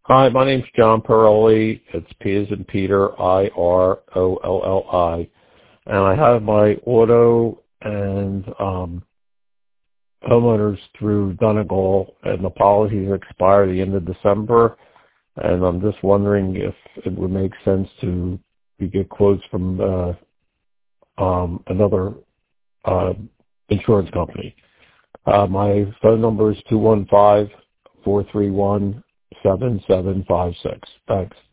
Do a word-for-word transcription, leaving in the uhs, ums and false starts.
Hi, my name's John Pirolli. It's P as in Peter, I R O L L I. And I have my auto and um, homeowners through Donegal, and the policies expire the end of December. And I'm just wondering if it would make sense to get quotes from uh, um, another uh, insurance company. Uh, my phone number is two one five, four three one, seven seven five six. Thanks.